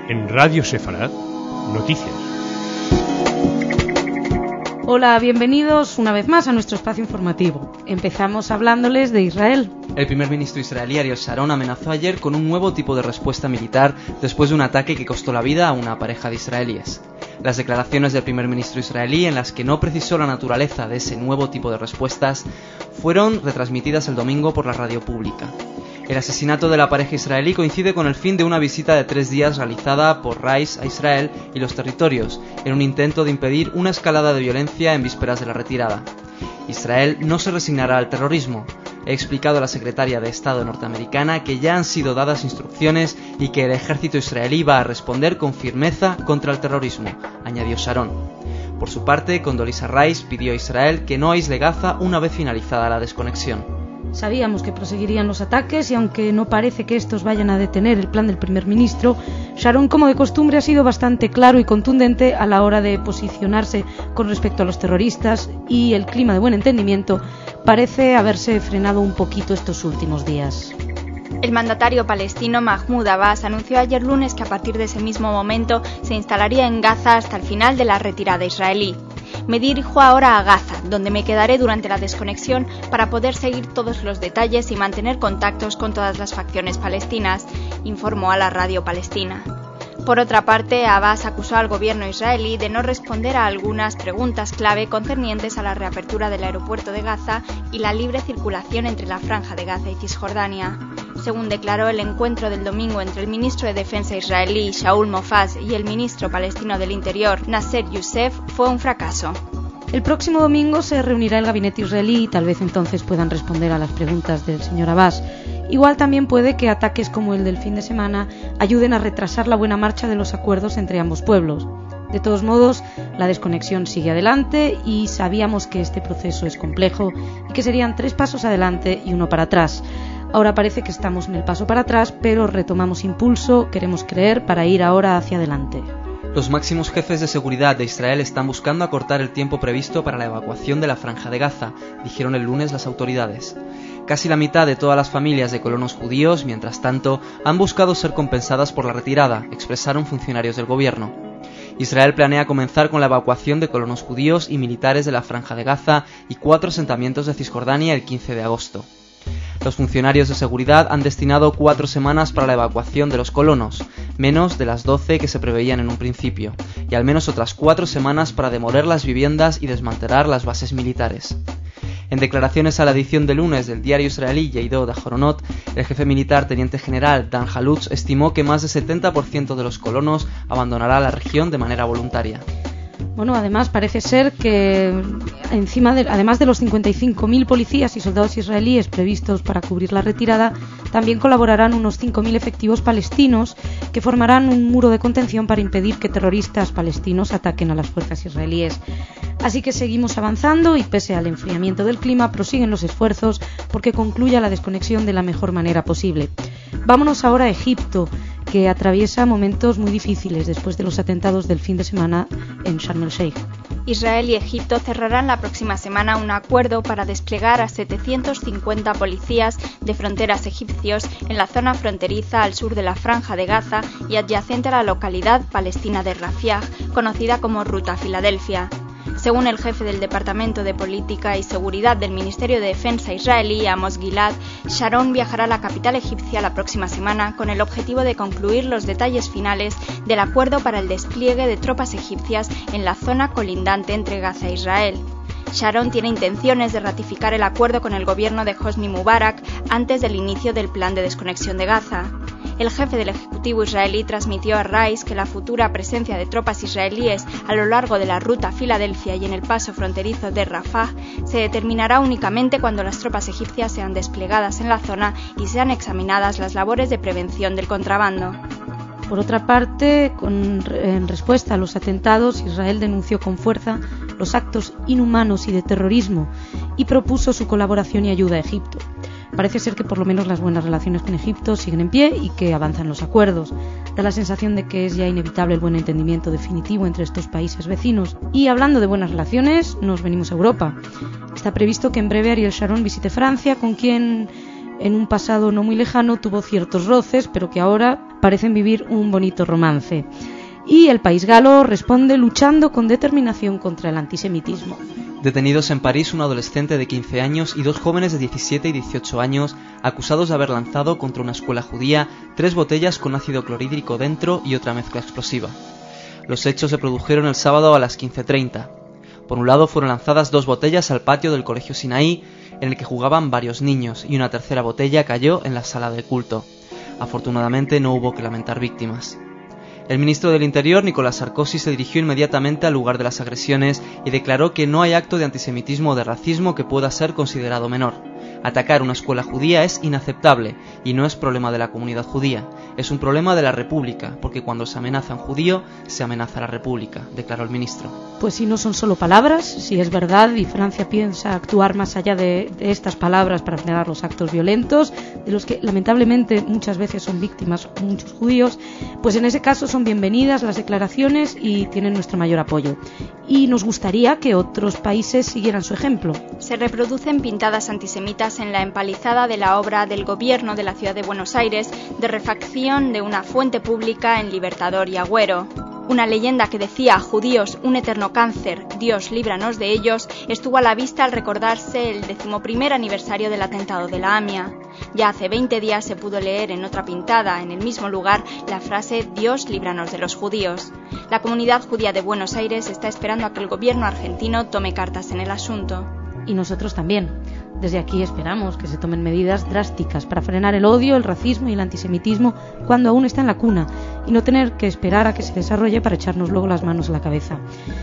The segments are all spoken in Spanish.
En Radio Sefarad, noticias. Hola, bienvenidos una vez más a nuestro espacio informativo. Empezamos hablándoles de Israel. El primer ministro israelí Ariel Sharon amenazó ayer con un nuevo tipo de respuesta militar después de un ataque que costó la vida a una pareja de israelíes. Las declaraciones del primer ministro israelí, en las que no precisó la naturaleza de ese nuevo tipo de respuestas, fueron retransmitidas el domingo por la radio pública. El asesinato de la pareja israelí coincide con el fin de una visita de 3 días realizada por Rice a Israel y los territorios, en un intento de impedir una escalada de violencia en vísperas de la retirada. Israel no se resignará al terrorismo. He explicado a la secretaria de Estado norteamericana que ya han sido dadas instrucciones y que el ejército israelí va a responder con firmeza contra el terrorismo, añadió Sharon. Por su parte, Condoleezza Rice pidió a Israel que no aísle Gaza una vez finalizada la desconexión. Sabíamos que proseguirían los ataques y aunque no parece que estos vayan a detener el plan del primer ministro, Sharon, como de costumbre, ha sido bastante claro y contundente a la hora de posicionarse con respecto a los terroristas, y el clima de buen entendimiento parece haberse frenado un poquito estos últimos días. El mandatario palestino Mahmoud Abbas anunció ayer lunes que a partir de ese mismo momento se instalaría en Gaza hasta el final de la retirada israelí. Me dirijo ahora a Gaza, donde me quedaré durante la desconexión para poder seguir todos los detalles y mantener contactos con todas las facciones palestinas, informó a la radio palestina. Por otra parte, Abbas acusó al gobierno israelí de no responder a algunas preguntas clave concernientes a la reapertura del aeropuerto de Gaza y la libre circulación entre la Franja de Gaza y Cisjordania. Según declaró, el encuentro del domingo entre el ministro de Defensa israelí Shaul Mofaz y el ministro palestino del Interior Nasser Youssef fue un fracaso. El próximo domingo se reunirá el gabinete israelí y tal vez entonces puedan responder a las preguntas del señor Abbas. Igual también puede que ataques como el del fin de semana ayuden a retrasar la buena marcha de los acuerdos entre ambos pueblos. De todos modos, la desconexión sigue adelante y sabíamos que este proceso es complejo y que serían 3 pasos adelante y 1 para atrás. Ahora parece que estamos en el paso para atrás, pero retomamos impulso, queremos creer, para ir ahora hacia adelante. Los máximos jefes de seguridad de Israel están buscando acortar el tiempo previsto para la evacuación de la Franja de Gaza, dijeron el lunes las autoridades. Casi la mitad de todas las familias de colonos judíos, mientras tanto, han buscado ser compensadas por la retirada, expresaron funcionarios del gobierno. Israel planea comenzar con la evacuación de colonos judíos y militares de la Franja de Gaza y 4 asentamientos de Cisjordania el 15 de agosto. Los funcionarios de seguridad han destinado 4 semanas para la evacuación de los colonos, menos de las 12 que se preveían en un principio, y al menos otras 4 semanas para demoler las viviendas y desmantelar las bases militares. En declaraciones a la edición de lunes del diario israelí Yedot Ahronot, el jefe militar teniente general Dan Halutz estimó que más del 70% de los colonos abandonará la región de manera voluntaria. Bueno, además parece ser que además de los 55.000 policías y soldados israelíes previstos para cubrir la retirada, también colaborarán unos 5.000 efectivos palestinos que formarán un muro de contención para impedir que terroristas palestinos ataquen a las fuerzas israelíes. Así que seguimos avanzando y pese al enfriamiento del clima prosiguen los esfuerzos porque concluya la desconexión de la mejor manera posible. Vámonos ahora a Egipto, que atraviesa momentos muy difíciles después de los atentados del fin de semana en Sharm el Sheikh. Israel y Egipto cerrarán la próxima semana un acuerdo para desplegar a 750 policías de fronteras egipcios en la zona fronteriza al sur de la Franja de Gaza y adyacente a la localidad palestina de Rafiah, conocida como Ruta Filadelfia. Según el jefe del Departamento de Política y Seguridad del Ministerio de Defensa israelí, Amos Gilad, Sharon viajará a la capital egipcia la próxima semana con el objetivo de concluir los detalles finales del acuerdo para el despliegue de tropas egipcias en la zona colindante entre Gaza e Israel. Sharon tiene intenciones de ratificar el acuerdo con el gobierno de Hosni Mubarak antes del inicio del plan de desconexión de Gaza. El jefe del Ejecutivo israelí transmitió a Rice que la futura presencia de tropas israelíes a lo largo de la ruta Filadelfia y en el paso fronterizo de Rafah se determinará únicamente cuando las tropas egipcias sean desplegadas en la zona y sean examinadas las labores de prevención del contrabando. Por otra parte, en respuesta a los atentados, Israel denunció con fuerza los actos inhumanos y de terrorismo y propuso su colaboración y ayuda a Egipto. Parece ser que por lo menos las buenas relaciones con Egipto siguen en pie y que avanzan los acuerdos. Da la sensación de que es ya inevitable el buen entendimiento definitivo entre estos países vecinos. Y hablando de buenas relaciones, nos venimos a Europa. Está previsto que en breve Ariel Sharon visite Francia, con quien en un pasado no muy lejano tuvo ciertos roces, pero que ahora parecen vivir un bonito romance. Y el país galo responde luchando con determinación contra el antisemitismo. Detenidos en París un adolescente de 15 años y dos jóvenes de 17 y 18 años acusados de haber lanzado contra una escuela judía 3 botellas con ácido clorhídrico dentro y otra mezcla explosiva. Los hechos se produjeron el sábado a las 15:30. Por un lado fueron lanzadas 2 botellas al patio del colegio Sinaí, en el que jugaban varios niños, y una tercera botella cayó en la sala de culto. Afortunadamente no hubo que lamentar víctimas. El ministro del Interior, Nicolas Sarkozy, se dirigió inmediatamente al lugar de las agresiones y declaró que no hay acto de antisemitismo o de racismo que pueda ser considerado menor. Atacar una escuela judía es inaceptable y no es problema de la comunidad judía, es un problema de la República, porque cuando se amenaza a un judío, se amenaza a la República, declaró el ministro. Pues si no son solo palabras, si es verdad y Francia piensa actuar más allá de estas palabras para frenar los actos violentos, de los que lamentablemente muchas veces son víctimas muchos judíos, pues en ese caso son bienvenidas las declaraciones y tienen nuestro mayor apoyo. Y nos gustaría que otros países siguieran su ejemplo. Se reproducen pintadas antisemitas en la empalizada de la obra del gobierno de la ciudad de Buenos Aires de refacción de una fuente pública en Libertador y Agüero. Una leyenda que decía «Judíos, un eterno cáncer, Dios, líbranos de ellos», estuvo a la vista al recordarse el 11º aniversario del atentado de la AMIA. Ya hace 20 días se pudo leer en otra pintada, en el mismo lugar, la frase «Dios, líbranos de los judíos». La comunidad judía de Buenos Aires está esperando a que el gobierno argentino tome cartas en el asunto. Y nosotros también. Desde aquí esperamos que se tomen medidas drásticas para frenar el odio, el racismo y el antisemitismo cuando aún está en la cuna y no tener que esperar a que se desarrolle para echarnos luego las manos a la cabeza.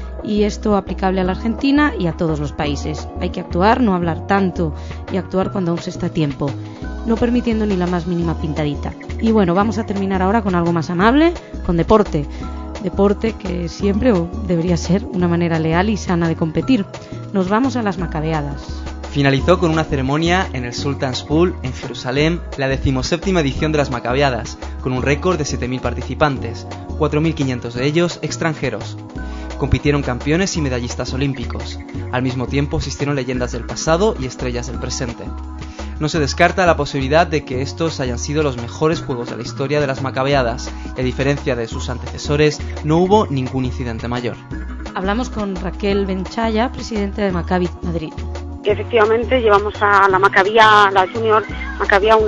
Y esto aplicable a la Argentina y a todos los países. Hay que actuar, no hablar tanto y actuar cuando aún se está a tiempo, no permitiendo ni la más mínima pintadita. Y bueno, vamos a terminar ahora con algo más amable, con deporte. Deporte que siempre o debería ser una manera leal y sana de competir. Nos vamos a las Macabeadas. Finalizó con una ceremonia en el Sultan's Pool, en Jerusalén, la 17ª edición de las Macabeadas, con un récord de 7.000 participantes, 4.500 de ellos extranjeros. Compitieron campeones y medallistas olímpicos. Al mismo tiempo asistieron leyendas del pasado y estrellas del presente. No se descarta la posibilidad de que estos hayan sido los mejores juegos de la historia de las Macabeadas, y a diferencia de sus antecesores, no hubo ningún incidente mayor. Hablamos con Raquel Benchaya, presidenta de Maccabi Madrid. Efectivamente llevamos a la Maccabiá, la Junior Maccabiá,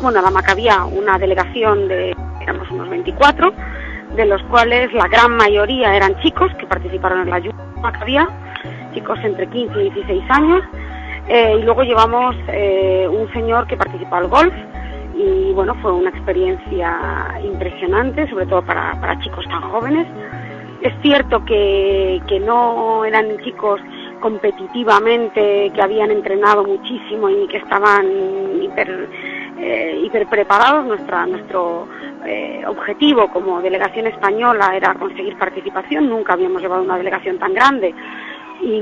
una delegación de, éramos unos 24, de los cuales la gran mayoría eran chicos que participaron en la Junior Maccabiá, chicos entre 15 y 16 años, y luego llevamos un señor que participó al golf, y bueno, fue una experiencia impresionante, sobre todo para chicos tan jóvenes. Es cierto que no eran chicos competitivamente, que habían entrenado muchísimo y que estaban hiper preparados. Nuestro objetivo como delegación española era conseguir participación. Nunca habíamos llevado una delegación tan grande y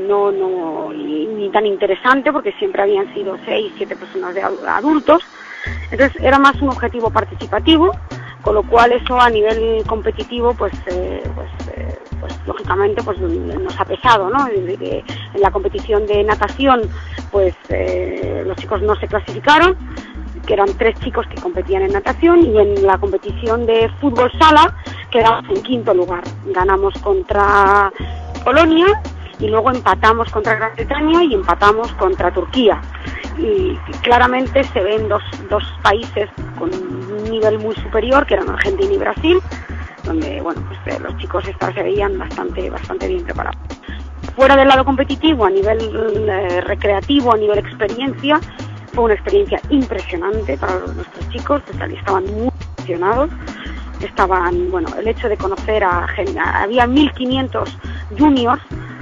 ni tan interesante, porque siempre habían sido 6-7 personas de adultos. Entonces era más un objetivo participativo, con lo cual eso a nivel competitivo pues lógicamente pues nos ha pesado, ¿no? En la competición de natación pues los chicos no se clasificaron, que eran 3 chicos que competían en natación, y en la competición de fútbol sala quedamos en 5º lugar. Ganamos contra Polonia y luego empatamos contra Gran Bretaña y empatamos contra Turquía. Y claramente se ven dos países con un nivel muy superior, que eran Argentina y Brasil, donde bueno, pues los chicos se veían bastante bien preparados. Fuera del lado competitivo, a nivel recreativo, a nivel experiencia, fue una experiencia impresionante para nuestros chicos, pues estaban muy emocionados. El hecho de conocer había 1.500 juniors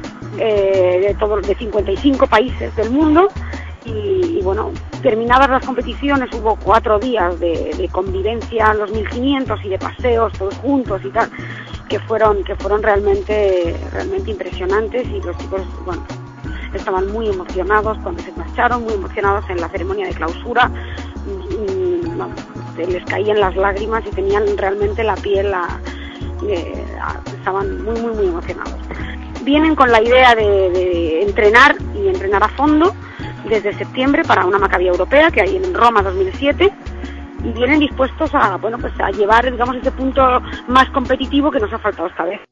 de 55 países del mundo. Y bueno, terminadas las competiciones hubo 4 días de convivencia en los 1500 y de paseos todos juntos y tal, que fueron realmente impresionantes, y los chicos, bueno, estaban muy emocionados cuando se marcharon, muy emocionados en la ceremonia de clausura. Les caían las lágrimas y tenían realmente la piel, estaban muy emocionados. Vienen con la idea de entrenar y entrenar a fondo, desde septiembre para una Maccabi europea que hay en Roma 2007, y vienen dispuestos a, bueno, pues a llevar, digamos, ese punto más competitivo que nos ha faltado esta vez.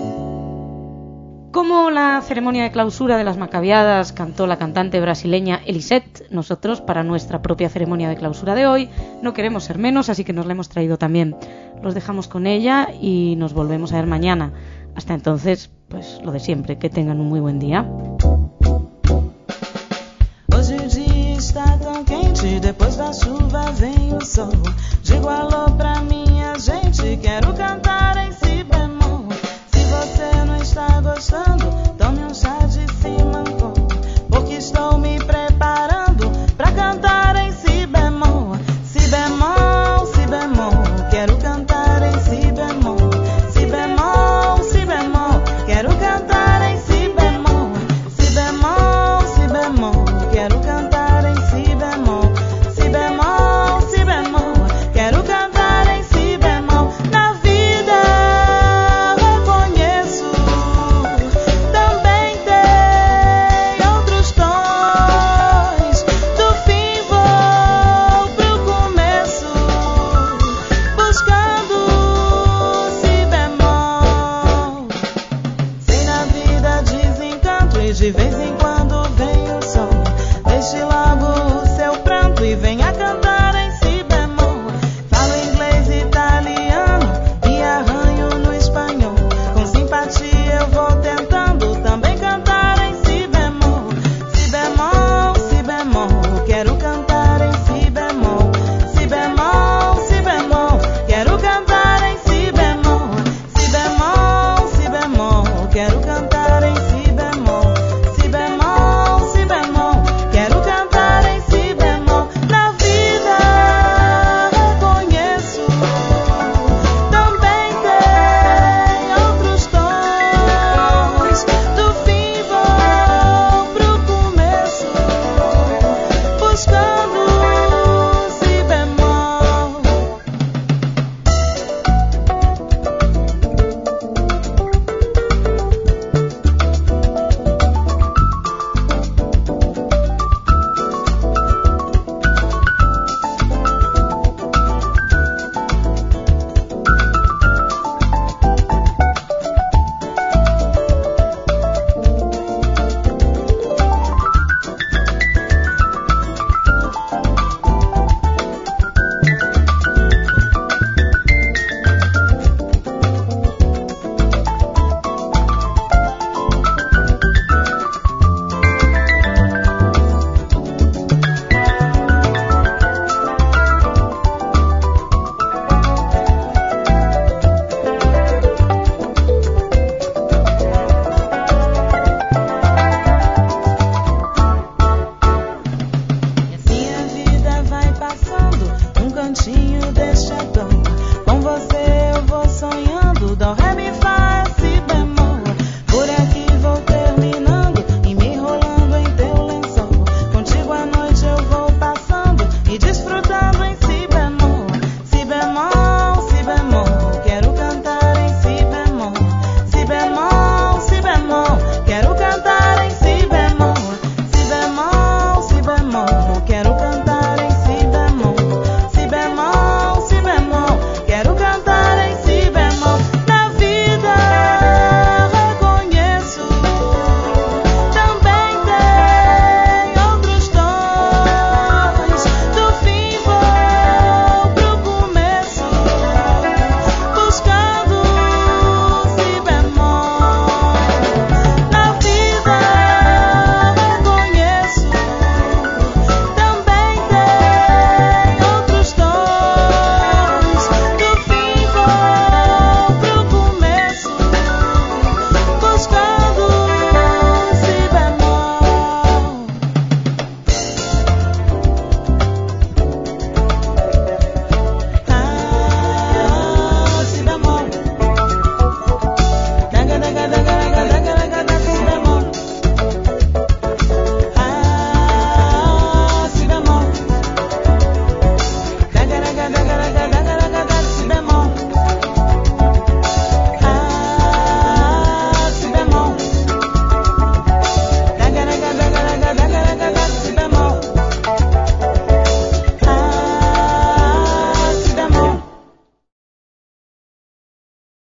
Como la ceremonia de clausura de las Macabiadas cantó la cantante brasileña Elisette, nosotros para nuestra propia ceremonia de clausura de hoy no queremos ser menos, así que nos la hemos traído también. Los dejamos con ella y nos volvemos a ver mañana. Hasta entonces, pues lo de siempre, que tengan un muy buen día. Hoje o dia está tão quente, depois da chuva vem o sol. Digo alô